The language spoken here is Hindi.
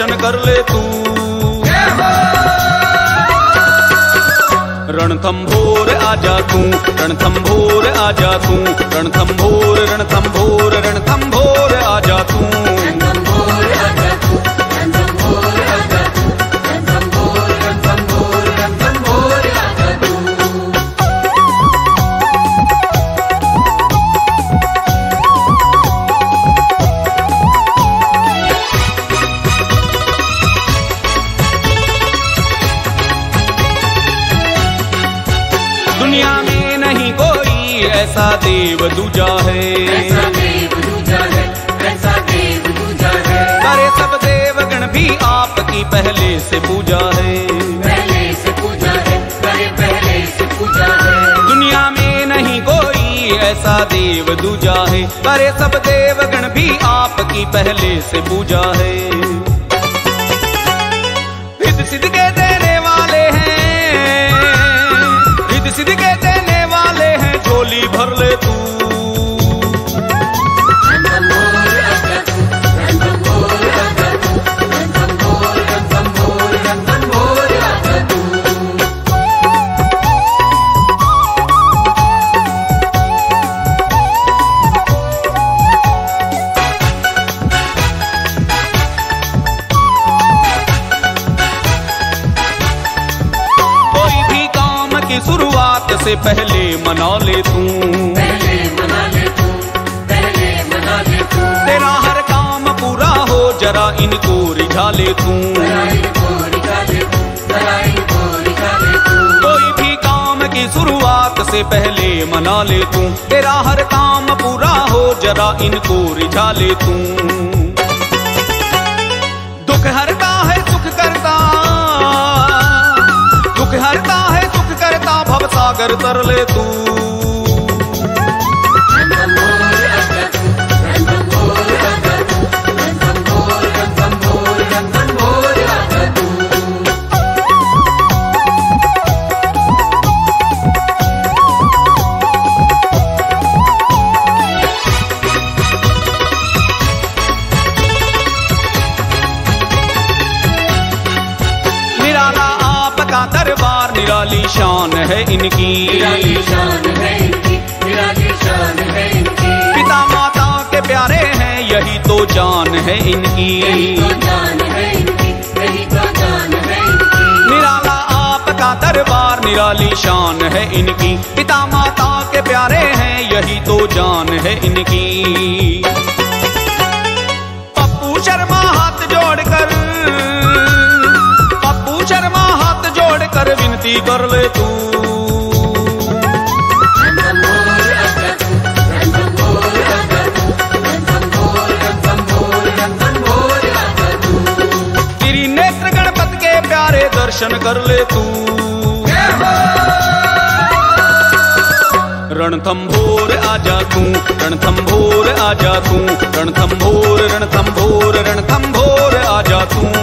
दर्शन कर ले तू। रणथंभोर आजा तू, रणथंभोर आजा तू, रणथंभोर रणथंभोर रणथंभोर आजा तू। दुनिया में नहीं कोई ऐसा देव दूजा है, ऐसा देव दूजा है, ऐसा देव दूजा है। करे सब देवगण भी आपकी पहले से पूजा है, पहले से पूजा है, करे पहले से पूजा है। दुनिया में नहीं कोई ऐसा देव दूजा है, करे सब देवगण भी आपकी पहले से पूजा है। रिद्ध सिद्ध के देने वाले हैं, रिद्ध सिद्ध के देने वाले हैं, झोली भर ले तू। शुरुआत से पहले मना ले तू, पहले मना ले तू, पहले मना ले तू। तेरा हर काम पूरा हो जरा इनको रिझा ले तू, कोई भी काम की शुरुआत से पहले मना ले तू। तेरा हर काम पूरा हो जरा इनको रिझा ले तू। दुख हरता है सुख करता, दुख हरता है सुख करता, भव सागर तर ले तू। निराला आपका दरबार, निराली शान है इनकी, निराली शान है इनकी, निराली शान है इनकी। पिता माता के प्यारे हैं, यही तो जान है इनकी, यही तो जान है इनकी, यही तो जान है इनकी। निराला आपका दरबार, निराली शान है इनकी। पिता माता के प्यारे हैं, यही तो जान है इनकी। पप्पू शर्मा हाथ जोड़कर, पप्पू शर्मा हाथ जोड़कर विनती कर ले तू। तेरी नेत्र गणपत के प्यारे दर्शन कर ले तू। रणथंभोर आजा तू, रणथंभोर आजा तू, रणथंभोर रणथंभोर रणथंभोर आजा तू।